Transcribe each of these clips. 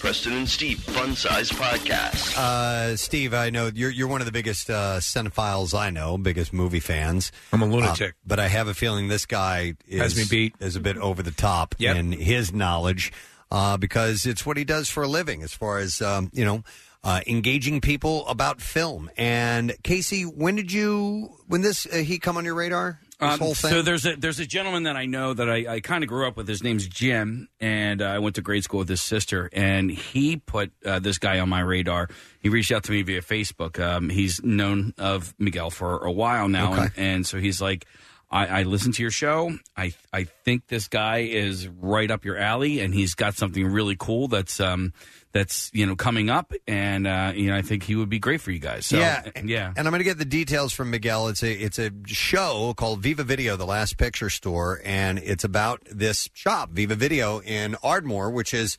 Preston and Steve Fun Size Podcast. Steve, I know you're one of the biggest cinephiles I know, biggest movie fans. I'm a lunatic. But I have a feeling this guy Has me beat. is a bit over the top in his knowledge because it's what he does for a living as far as, engaging people about film. And Casey, when did he come on your radar? This whole thing? So there's a gentleman that I know that I kind of grew up with. His name's Jim, and I went to grade school with his sister. And he put this guy on my radar. He reached out to me via Facebook. He's known of Miguel for a while now, and so he's like, I listened to your show. I think this guy is right up your alley, and he's got something really cool that's coming up, and I think he would be great for you guys. So, And I'm going to get the details from Miguel. It's a show called Viva Video, the Last Picture Store, and it's about this shop, Viva Video, in Ardmore, which is.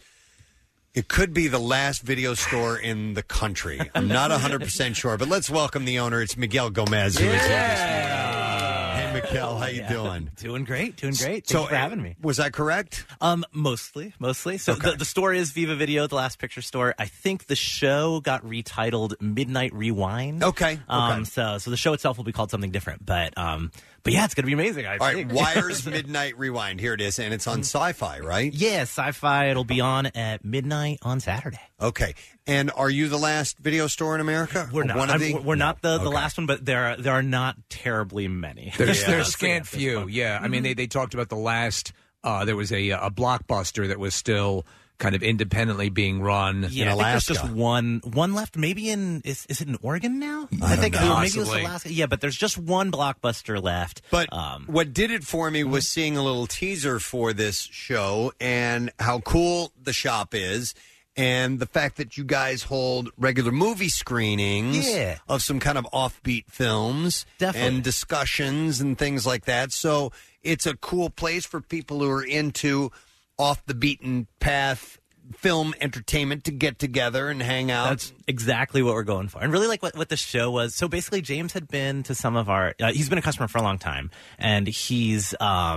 It could be the last video store in the country. I'm not 100% sure, but let's welcome the owner. It's Miguel Gomez. Who is here. Hey, Miguel, how you doing? Doing great. Thanks So, for having me. Was I correct? Mostly. So the store is Viva Video, the Last Picture Store. I think the show got retitled Midnight Rewind. Okay. So the show itself will be called something different, but yeah, it's going to be amazing. All right, Wire's Midnight Rewind. Here it is, and it's on Sci-Fi, right? Yeah, Sci-Fi. It'll be on at midnight on Saturday. Okay. And are you the last video store in America? We're not. We're not the last one, but there are not terribly many. There's scant few. Yeah, I mean they talked about the last. There was a Blockbuster that was still kind of independently being run in Alaska. I think there's just one left. Maybe is it in Oregon now? I think maybe it was Alaska. Yeah, but there's just one Blockbuster left. But what did it for me was seeing a little teaser for this show and how cool the shop is. And the fact that you guys hold regular movie screenings of some kind of offbeat films and discussions and things like that. So it's a cool place for people who are into off the beaten path film entertainment to get together and hang out. That's exactly what we're going for. And really like what the show was. So basically James had been to some of our he's been a customer for a long time, and he's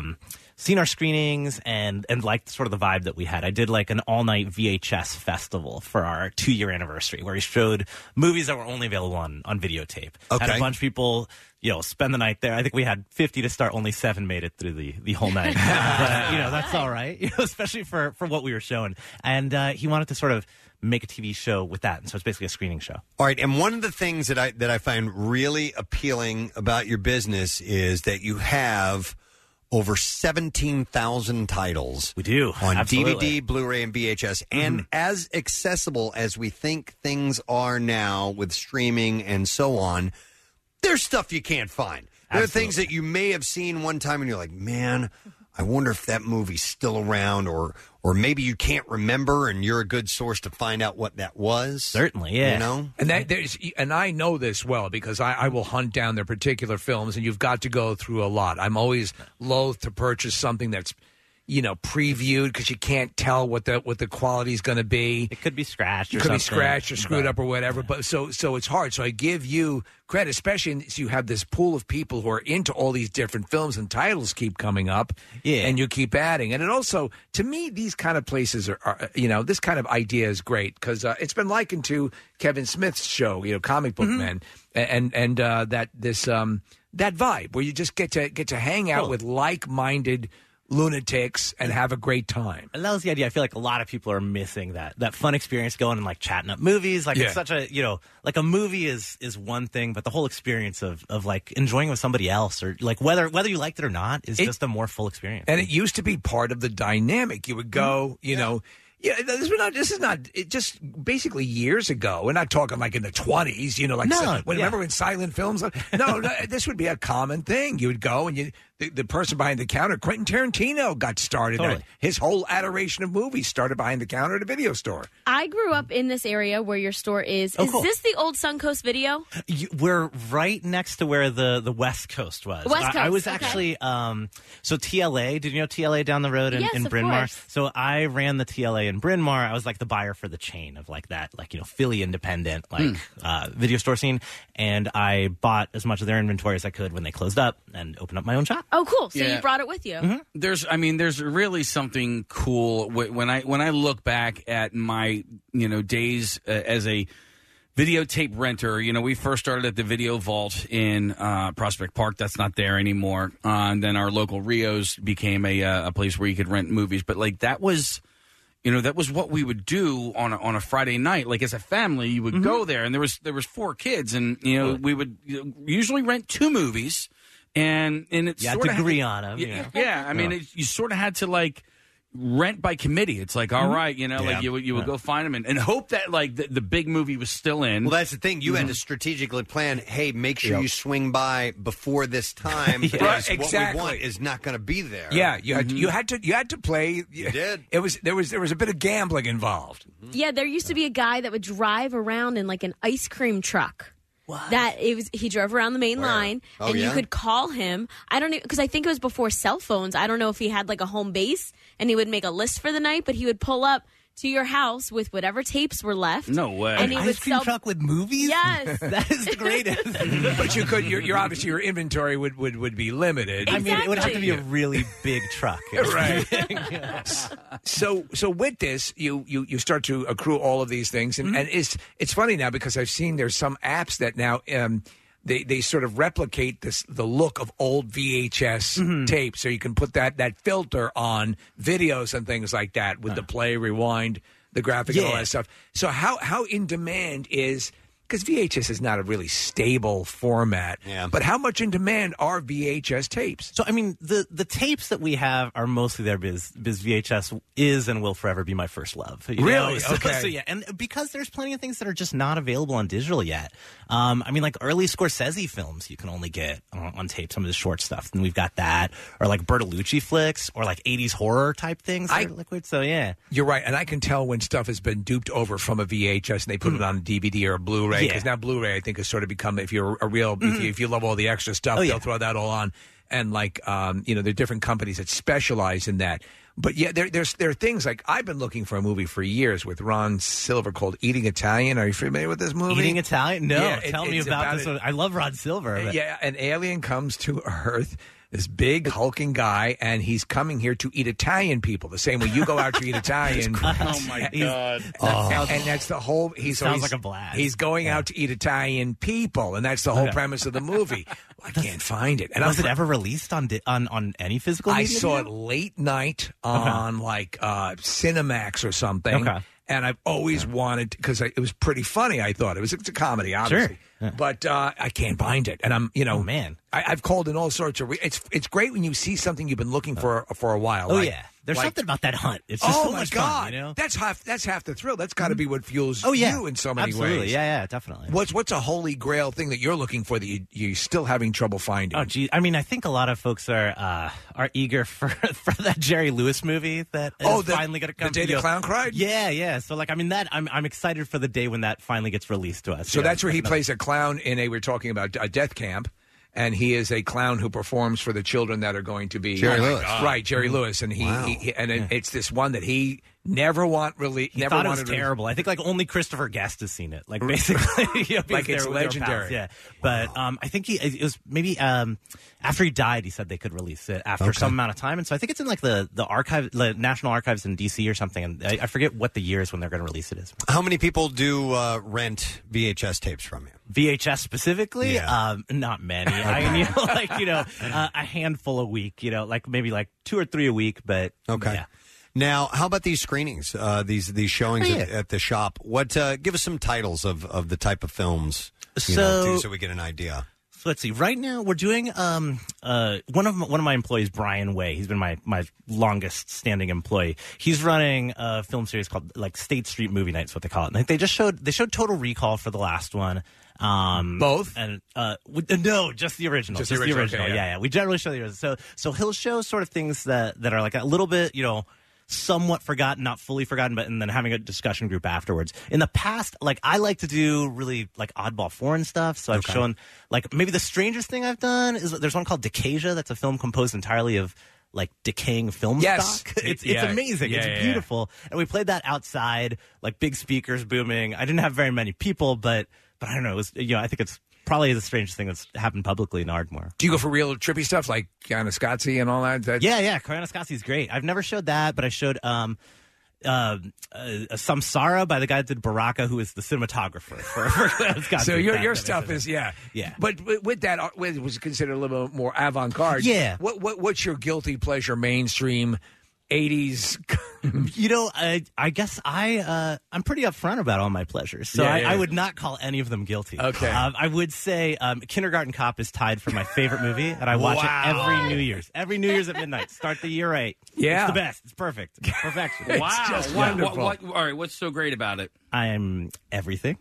seen our screenings and liked sort of the vibe that we had. I did like an all-night VHS festival for our 2-year anniversary where he showed movies that were only available on videotape. Okay. Had a bunch of people, spend the night there. I think we had 50 to start. Only 7 made it through the whole night. But, that's all right, especially for what we were showing. And he wanted to sort of make a TV show with that. And so it's basically a screening show. All right. And one of the things that I find really appealing about your business is that you have over 17,000 titles. We do. On Absolutely. DVD, Blu-ray, and VHS. And as accessible as we think things are now with streaming and so on, there's stuff you can't find. There are things that you may have seen one time and you're like, man, I wonder if that movie's still around, or maybe you can't remember and you're a good source to find out what that was. Certainly, yeah. And I know this well because I will hunt down their particular films, and you've got to go through a lot. I'm always loath to purchase something that's previewed because you can't tell what the quality is going to be. It could be scratched, or screwed up or whatever. But so it's hard. So I give you credit, especially as you have this pool of people who are into all these different films and titles keep coming up, and you keep adding. And it also, to me, these kind of places are this kind of idea is great because it's been likened to Kevin Smith's show, Comic Book Men, and that vibe where you just get to hang out with like-minded lunatics and have a great time. And that was the idea. I feel like a lot of people are missing that fun experience going and like chatting up movies. Like it's such a, like a movie is one thing, but the whole experience of like enjoying with somebody else or like whether you liked it or not is just a more full experience. And it used to be part of the dynamic. You would go, this is not just basically years ago. We're not talking like in the 20s, remember when silent films? No, this would be a common thing. You would go and the person behind the counter, Quentin Tarantino got started. Totally. His whole adoration of movies started behind the counter at a video store. I grew up in this area where your store is. Oh, is cool. this the old Suncoast Video? We're right next to where the West Coast was. West Coast, I was okay. actually, so TLA, did you know TLA down the road in of Bryn Mawr? course. So I ran the TLA in Bryn Mawr. I was like the buyer for the chain of like that, like, Philly independent, video store scene. And I bought as much of their inventory as I could when they closed up and opened up my own shop. Oh, cool. So Yeah. you brought it with you. There's really something cool when I look back at my days as a videotape renter. We first started at the Video Vault in Prospect Park. That's not there anymore. And then our local Rios became a place where you could rent movies. But like that was what we would do on a Friday night. Like as a family, you would go there, and there was 4 kids, and we would usually rent 2 movies. And it's you had to agree on them. Yeah. I mean, you sort of had to like rent by committee. It's like, all right, like you would go find them and hope that like the big movie was still in. Well, that's the thing. You had to strategically plan. Hey, make sure you swing by before this time because what we want is not going to be there. Yeah, you had to play. You did. There was a bit of gambling involved. Yeah, there used to be a guy that would drive around in like an ice cream truck. That he drove around the main line, and you could call him. I don't know, because I think it was before cell phones. I don't know if he had like a home base, and he would make a list for the night, but he would pull up to your house with whatever tapes were left. No way. And he An would ice cream truck with movies? Yes. That is the greatest. But you could. Your obviously your inventory would be limited. Exactly. I mean, it would have to be a really big truck. Right. So with this, you start to accrue all of these things, and it's funny now because I've seen there's some apps that now they sort of replicate the look of old VHS tapes, so you can put that filter on videos and things like that with the play, rewind, the graphic, and all that stuff. So how in demand is? Because VHS is not a really stable format. Yeah. But how much in demand are VHS tapes? So, I mean, the tapes that we have are mostly there because VHS is and will forever be my first love. Really? So, Okay. So, yeah. And because there's plenty of things that are just not available on digital yet. I mean, like early Scorsese films you can only get on tape, some of the short stuff. And we've got that. Or like Bertolucci flicks or like 80s horror type things. Liquid. So, yeah. You're right. And I can tell when stuff has been duped over from a VHS and they put it on a DVD or a Blu-ray. Because now Blu-ray, I think, has sort of become, if you're a real, if you love all the extra stuff, they'll throw that all on. And like, there are different companies that specialize in that. But yeah, there are things like I've been looking for a movie for years with Ron Silver called Eating Italian. Are you familiar with this movie? Eating Italian? No. Yeah, Tell me about this one. I love Ron Silver. But... Yeah, an alien comes to Earth. This big hulking guy, and he's coming here to eat Italian people. The same way you go out to eat Italian. Oh my God! And that's the whole. Sounds like a blast. He's going out to eat Italian people, and that's the whole premise of the movie. I can't find it. And was it ever released on any physical? I media? saw it late night on like Cinemax or something. Okay. And I've always wanted, because it was pretty funny, I thought. It's a comedy, obviously. Sure. But I can't find it. And I'm, oh, man. I've called in all sorts of... It's great when you see something you've been looking for a while. Oh, like, yeah. There's something about that hunt. It's just so my much God. fun, you know? That's half the thrill. That's got to be what fuels you in so many Absolutely. ways. Yeah, definitely. What's a holy grail thing that you're looking for that you're still having trouble finding? Oh, gee. I mean, I think a lot of folks are eager for that Jerry Lewis movie that is finally going to come. The Day the Clown Cried? Yeah. So, like, I mean, I'm excited for the day when that finally gets released to us. So that's where he plays a clown we're talking about a death camp. And he is a clown who performs for the children that are going to be Jerry Lewis, right? Jerry Lewis, and it's this one that he never thought it was terrible. I think like only Christopher Guest has seen it. Like basically, like it's legendary. Yeah, but I think it was maybe after he died, he said they could release it after some amount of time, and so I think it's in like the archive, the National Archives in DC or something. And I forget what the years when they're going to release it is. How many people do rent VHS tapes from you? VHS specifically, not many. I mean, a handful a week. Like maybe like 2 or 3 a week. But yeah. Now, how about these screenings? These showings at the shop. What? Give us some titles of the type of films, so we get an idea. So let's see. Right now, we're doing one of my employees, Brian Way. He's been my longest standing employee. He's running a film series called like State Street Movie Night, is what they call it. And they showed Total Recall for the last one. Both? And no, just the original. Just the original. Okay, yeah. We generally show the original. So he'll show sort of things that are like a little bit, somewhat forgotten, not fully forgotten, and then having a discussion group afterwards. In the past, like I like to do really like oddball foreign stuff. So I've shown like maybe the strangest thing I've done is there's one called Decasia. That's a film composed entirely of like decaying film stock. It's amazing. It's beautiful. And we played that outside, like big speakers booming. I didn't have very many people, but I don't know. It was, I think it's probably the strangest thing that's happened publicly in Ardmore. Do you go for real trippy stuff like Koyaanisqatsi and all that? Yeah. Koyaanisqatsi is great. I've never showed that, but I showed Samsara by the guy that did Baraka, who is the cinematographer for Koyaanisqatsi. So your stuff is yeah. But with that, it was considered a little bit more avant-garde. Yeah. What's your guilty pleasure mainstream 80s? I guess I'm pretty upfront about all my pleasures, so I would not call any of them guilty. Okay. I would say Kindergarten Cop is tied for my favorite movie, and I watch it every New Year's. Every New Year's at midnight. Start the year right. Yeah. It's the best. It's perfect. Perfection. Wow. It's just wonderful. All right, what's so great about it? I'm everything.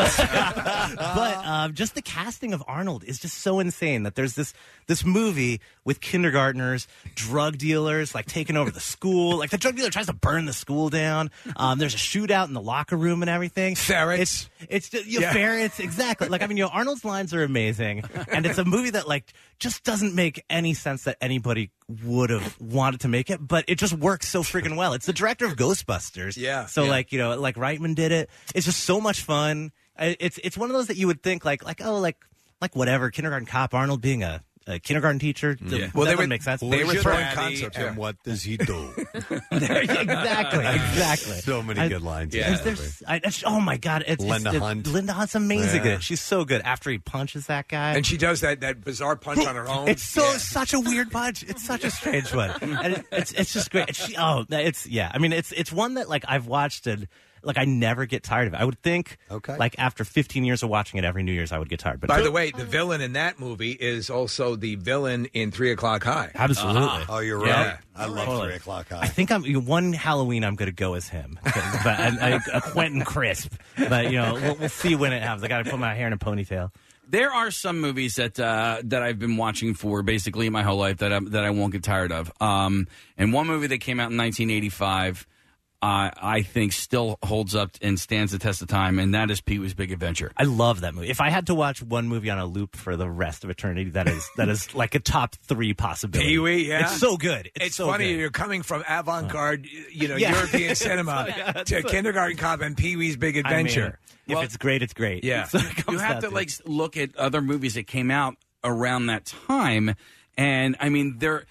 but just the casting of Arnold is just so insane that there's this movie with kindergartners, drug dealers, like taking over the school. Like the drug dealer tries to burn the school down. There's a shootout in the locker room and everything. Ferrets. It's just, ferrets, exactly. Like, I mean, Arnold's lines are amazing. And it's a movie that, like, just doesn't make any sense that anybody would have wanted to make it, but it just works so freaking well. It's the director of Ghostbusters. Yeah. So, like Reitman did it. It's just so much fun. It's one of those that you would think, like whatever, Kindergarten Cop, Arnold being a kindergarten teacher. Well, that would make sense. They were throwing concepts. And what does he do? Exactly. So many good lines. Oh my God! Linda Hunt. Linda Hunt's amazing. Yeah. She's so good. After he punches that guy, and she does that bizarre punch on her own. It's such a weird punch. It's such a strange one, and it's just great. I mean, it's one that like I've watched and. Like, I never get tired of it. I would think, like, after 15 years of watching it every New Year's, I would get tired. But by the way, the villain in that movie is also the villain in 3 O'Clock High. Absolutely. Oh, you're right. Yeah. I love 3 O'Clock High. I think one Halloween I'm going to go as him, but a Quentin Crisp. But we'll see when it happens. I got to put my hair in a ponytail. There are some movies that I've been watching for basically my whole life that I won't get tired of. And one movie that came out in 1985. I think still holds up and stands the test of time, and that is Pee-wee's Big Adventure. I love that movie. If I had to watch one movie on a loop for the rest of eternity, that is like a top 3 possibility. Pee-wee, yeah. It's so good. It's so funny good. You're coming from avant-garde, European cinema to Kindergarten Cop and Pee-wee's Big Adventure. I mean, if it's great, it's great. Yeah. So you have to look at other movies that came out around that time, and I mean they're.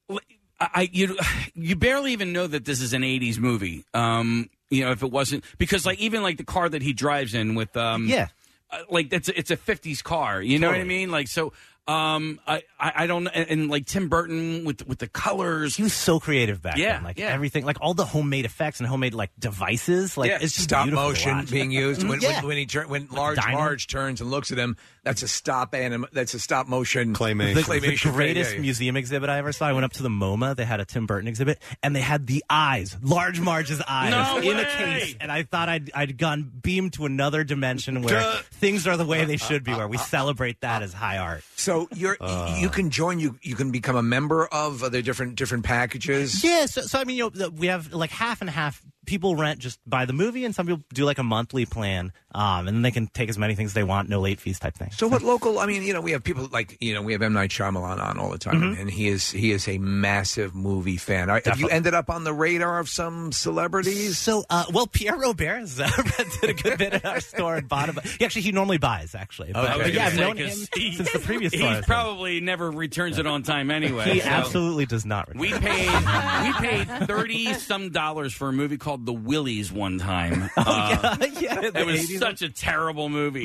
You barely even know that this is an 80s movie. If it wasn't because even the car that he drives in with it's a 50s car. You know what I mean? Like so. I don't and like Tim Burton with the colors. He was so creative back then. Everything, like all the homemade effects and homemade devices. Like it's just stop beautiful motion being used when Marge turns and looks at him. That's a stop motion claymation. The greatest museum exhibit I ever saw. I went up to the MoMA. They had a Tim Burton exhibit, and they had the eyes, large Marge's eyes, in a case. And I thought I'd gone beamed to another dimension where things are the way they should be, where we celebrate that as high art. So you can join. You can become a member of the different packages. Yeah. So I mean, we have like half and half. People rent just buy the movie, and some people do like a monthly plan, and then they can take as many things as they want, no late fees type thing. So what local? I mean, we have people like we have M. Night Shyamalan on all the time, and he is a massive movie fan. Have you ended up on the radar of some celebrities? So Pierre Robert has rented a good bit at our store and bought him. He normally buys actually. But yeah, I've known him since the previous store. He probably never returns it on time anyway. He absolutely does not return. We paid $30-some for a movie called The Willies one time. It was such a terrible movie.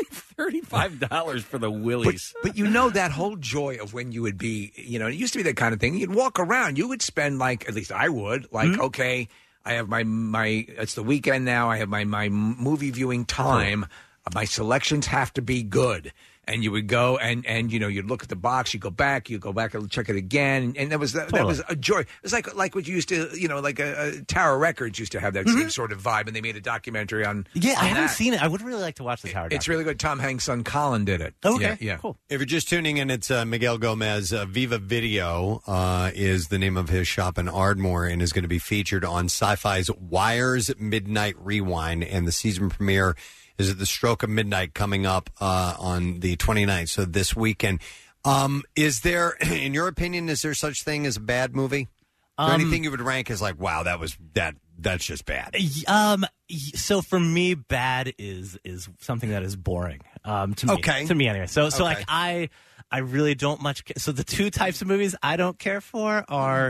$35 for The Willies. But that whole joy of when you would be, it used to be that kind of thing. You'd walk around. You would spend at least I would, okay, I have my it's the weekend now. I have my movie viewing time. My selections have to be good. And you would go and you'd look at the box, you go back and check it again, and that was a joy. It was like what you used to like a Tower Records used to have that same sort of vibe, and they made a documentary on. Yeah, I haven't seen it. I would really like to watch the Tower. It's really good. Tom Hanks' son Colin did it. Okay, yeah, cool. If you're just tuning in, it's Miguel Gomez. Viva Video is the name of his shop in Ardmore, and is going to be featured on Sci-Fi's Wires Midnight Rewind, and the season premiere is at the stroke of midnight coming up on the 29th, so this weekend. Is there, in your opinion, is there such thing as a bad movie? Or anything you would rank as like, wow, that's just bad? So for me, bad is something that is boring. To me anyway. So like I really don't much. So the two types of movies I don't care for are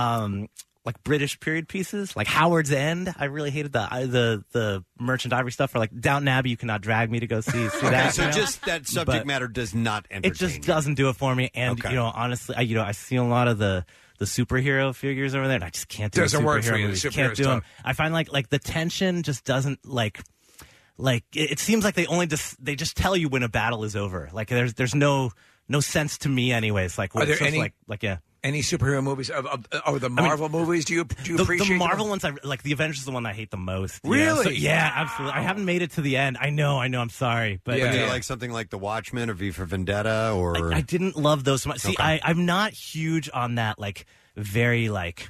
like British period pieces, like Howard's End. I really hated the Merchant Ivory stuff. Or like Downton Abbey, you cannot drag me to go see that. So just that subject matter does not entertain it just doesn't do it for me. And honestly, I see a lot of the superhero figures over there, and I just can't do doesn't work for you. Movies. Can't do them. I find like the tension just doesn't like it seems like they just tell you when a battle is over. Like there's no sense to me anyways. Like are there any yeah. Any superhero movies or the Marvel movies? Do you appreciate the Marvel them? ones? Like the Avengers is the one I hate the most. Really? So, yeah, absolutely. I haven't made it to the end. I know. I'm sorry, but do you like something like The Watchmen or V for Vendetta? Or I didn't love those so much. See, I'm not huge on that. Like very like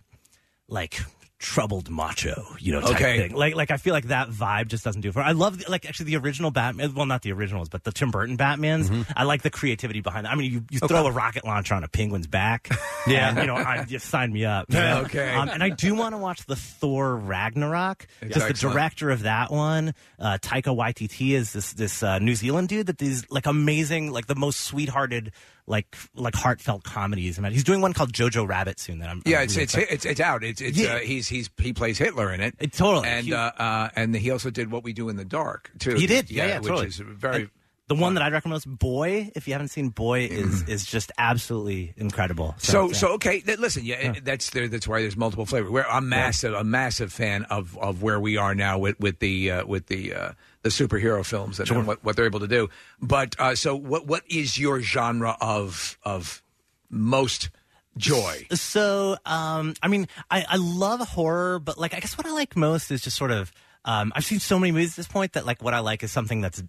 troubled macho, type thing. Like I feel like that vibe just doesn't do it for me. I love actually the original Batman. Well, not the originals, but the Tim Burton Batmans. Mm-hmm. I like the creativity behind it. I mean, you throw a rocket launcher on a penguin's back. Yeah, and, I just sign me up. Okay. And I do want to watch the Thor Ragnarok. Just the director of that one, Taika Waititi, is this New Zealand dude that these like amazing, like the most sweethearted, like heartfelt comedies. I mean, he's doing one called Jojo Rabbit soon. That I'm it's out. He plays Hitler in it. Totally. And he also did What We Do in the Dark too. He did. Yeah, which totally. is very. The one that I'd recommend most, Boy. If you haven't seen Boy, is just absolutely incredible. So okay. Listen, that's why there's multiple flavors. I'm a massive fan of where we are now with the superhero films and what they're able to do. But so what is your genre of most joy? So I mean, I love horror, but like I guess what I like most is just sort of. I've seen so many movies at this point that like what I like is something that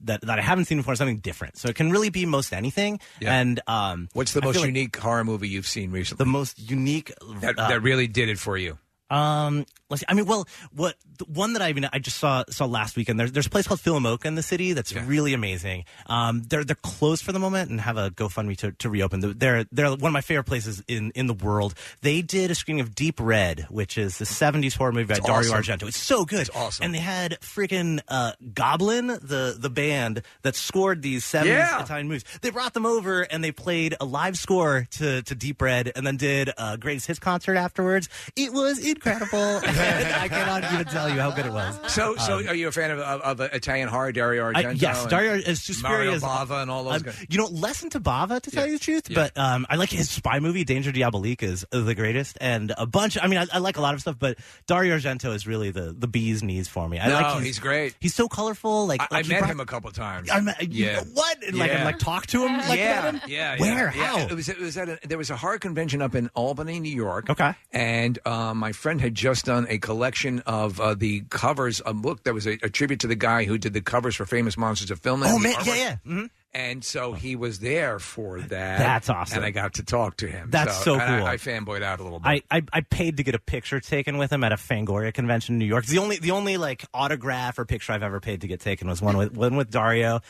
I haven't seen before, something different. So it can really be most anything. Yeah. And what's the most unique horror movie you've seen recently? The most unique that really did it for you. Let's see. I mean, the one that I just saw last weekend. There's a place called Philomoka in the city that's really amazing. They're closed for the moment and have a GoFundMe to reopen. They're one of my favorite places in the world. They did a screening of Deep Red, which is the 70s horror movie by Dario Argento. It's so good. It's awesome. And they had freaking Goblin, the band that scored these 70s Italian movies. They brought them over and they played a live score to Deep Red and then did a greatest hits concert afterwards. It was incredible. I cannot even tell you how good it was. So are you a fan of Italian horror, Dario Argento? Yes, Dario is Suspiria, Mario Bava and all those guys. Less into Bava, to tell you the truth, but I like his spy movie, Danger Diabolique, is the greatest, and a bunch. I mean, I like a lot of stuff, but Dario Argento is really the bee's knees for me. He's great. He's so colorful. I met him a couple times. What? And talk to him. Met him? Where? How? It was there was a horror convention up in Albany, New York. Okay. And my friend had just done a collection of the covers, a book that was a tribute to the guy who did the covers for Famous Monsters of Film. Oh, man, yeah. Mm-hmm. And so he was there for that. That's awesome. And I got to talk to him. That's so cool. I fanboyed out a little bit. I paid to get a picture taken with him at a Fangoria convention in New York. The only like autograph or picture I've ever paid to get taken was one with Dario.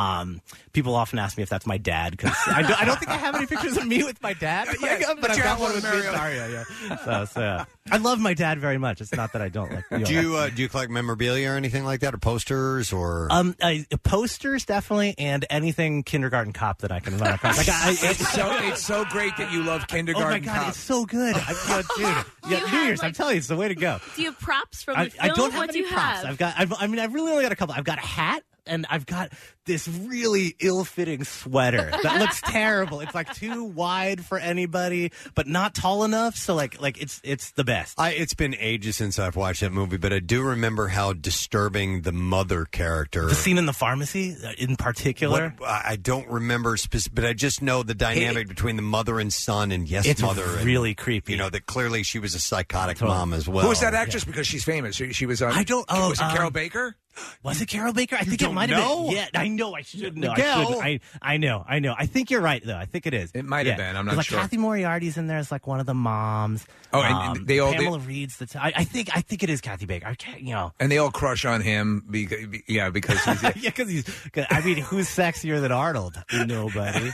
People often ask me if that's my dad because I don't think I have any pictures of me with my dad. But I've got one with Dario. Yeah. So I love my dad very much. It's not that I don't like. Do you collect memorabilia or anything like that, or posters, or posters definitely, and anything Kindergarten Cop that I can run across. It's so great that you love Kindergarten Cop. Oh my God, it's so good. Dude, New Year's, I'm telling you, it's the way to go. Do you have props from the film? I don't have any props. Have? I've really only got a couple. I've got a hat. And I've got this really ill-fitting sweater that looks terrible. It's like too wide for anybody, but not tall enough. So like it's the best. It's been ages since I've watched that movie, but I do remember how disturbing the mother character. The scene in the pharmacy, in particular. I don't remember but I just know the dynamic between the mother and son, and it's mother. Really creepy. That clearly she was a psychotic mom as well. Who was that actress? Because she's famous. She was. Was it Carol Baker? Was it Carol Baker? I think it might have been. Yeah, I know. I should know. I know. I think you're right, though. I think it is. It might have been. I'm not sure. Kathy Moriarty's in there as like one of the moms. Oh, and Pamela Reed's I think it is Kathy Baker. I can't, And they all crush on him because he's because he's. I mean, who's sexier than Arnold? Nobody.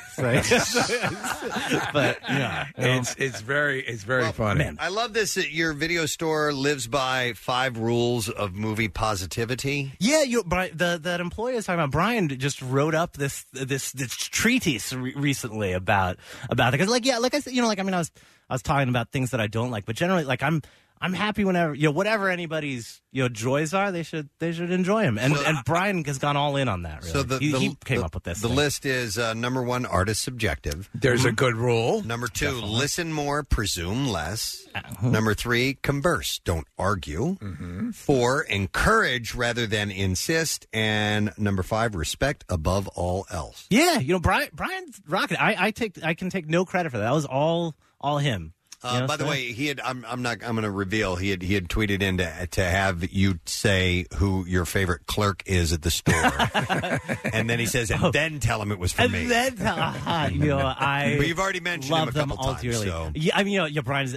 But it's very funny. Man. I love this. Your video store lives by 5 rules of movie positivity. Movie? Yeah, that employee I was talking about, Brian, just wrote up this treatise recently about it. Because like I said, I was talking about things that I don't like, but generally, like I'm happy whenever whatever anybody's joys are, they should enjoy them. And Brian has gone all in on that. Really. So he came up with this. The list is number 1, artist subjective. There's a good rule. Number 2, listen more, presume less. Number 3, converse, don't argue. 4, encourage rather than insist. And number 5, respect above all else. Yeah, Brian's rocking. I can take no credit for that. That was all him. By the way, he had. I'm going to reveal. He had tweeted in to have you say who your favorite clerk is at the store, and then he says, and then tell him it was for me. And then I. But you've already mentioned him a couple times. So. Yeah, I mean, Brian.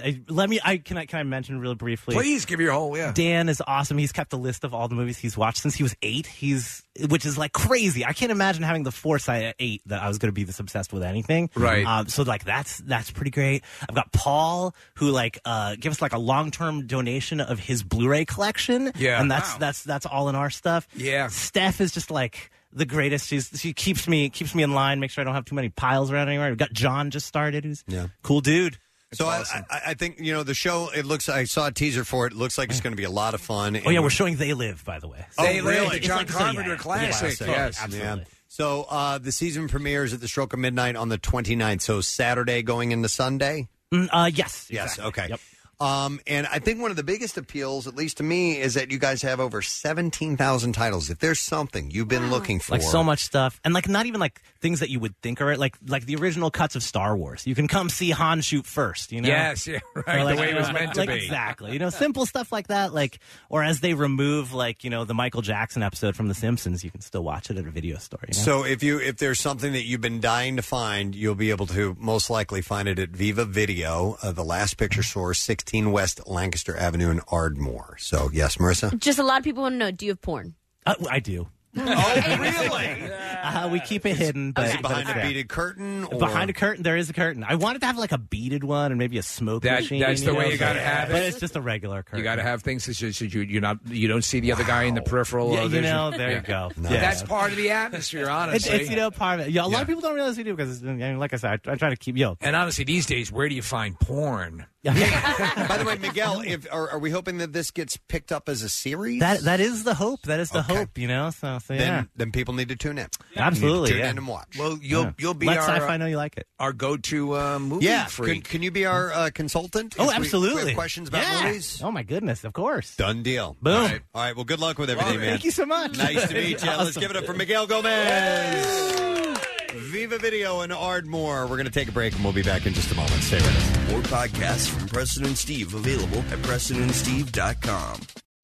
Can I mention really briefly? Please give your whole. Yeah. Dan is awesome. He's kept a list of all the movies he's watched since he was 8. Which is like crazy. I can't imagine having the foresight at 8 that I was going to be this obsessed with anything. Right. So like that's pretty great. I've got Paul who gave us like a long-term donation of his Blu-ray collection. Yeah. And that's all in our stuff. Yeah. Steph is just like the greatest. She keeps me in line, make sure I don't have too many piles around anywhere. We've got John just started, who's cool dude. So awesome. I think, the show, I saw a teaser for it. It looks like it's going to be a lot of fun. Oh, yeah, we're showing They Live, by the way. They Live, really? the John Carpenter classic. Yes, absolutely. Yeah. So the season premieres at the stroke of midnight on the 29th. So Saturday going into Sunday? Yes. Yes, exactly. okay. Yep. And I think one of the biggest appeals, at least to me, is that you guys have over 17,000 titles. If there's something you've been looking for. Like so much stuff. And like not even like things that you would think are like the original cuts of Star Wars. You can come see Han shoot first, Yes, yeah, right. Like, the way it was meant to be. Exactly. Simple stuff like that. Or as they remove the Michael Jackson episode from The Simpsons, you can still watch it at a video store. So if there's something that you've been dying to find, you'll be able to most likely find it at Viva Video, the Last Picture Store, 16 West Lancaster Avenue in Ardmore. So, yes, Marissa? Just a lot of people want to know, do you have porn? I do. Oh, really? We keep it hidden. But, is it behind a beaded curtain? Or? Behind a curtain, there is a curtain. I wanted to have like a beaded one and maybe a smoke machine. That's the way you got to have it. But it's just a regular curtain. You got to have things that you don't see the other guy in the peripheral. Yeah, there you go. Nice. Yeah. That's part of the atmosphere, honestly. It's part of it. Yeah, a lot of people don't realize we do because, like I said, I try to keep And honestly, these days, where do you find porn? By the way, Miguel, are we hoping that this gets picked up as a series? That is the hope. That is the hope. So yeah. Then people need to tune in. Absolutely, tune in and watch. Well, you'll be Let our Sci-Fi know you like it. Our go-to movie freak. Can you be our consultant? Oh, if absolutely. We have questions about movies? Oh my goodness, of course. Done deal. Boom. All right. Well, good luck with everything, man. Thank you so much. Nice to meet you. Awesome. Let's give it up for Miguel Gomez. Viva Video in Ardmore. We're going to take a break and we'll be back in just a moment. Stay with us. More podcasts from Preston and Steve available at PrestonandSteve.com.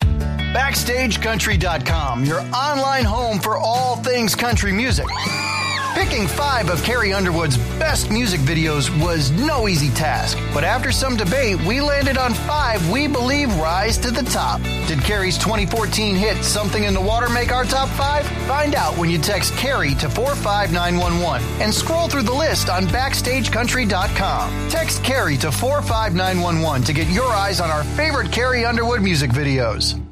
BackstageCountry.com, your online home for all things country music. Picking 5 of Carrie Underwood's best music videos was no easy task, but after some debate, we landed on 5 we believe rise to the top. Did Carrie's 2014 hit Something in the Water make our top 5? Find out when you text Carrie to 45911 and scroll through the list on BackstageCountry.com. Text Carrie to 45911 to get your eyes on our favorite Carrie Underwood music videos.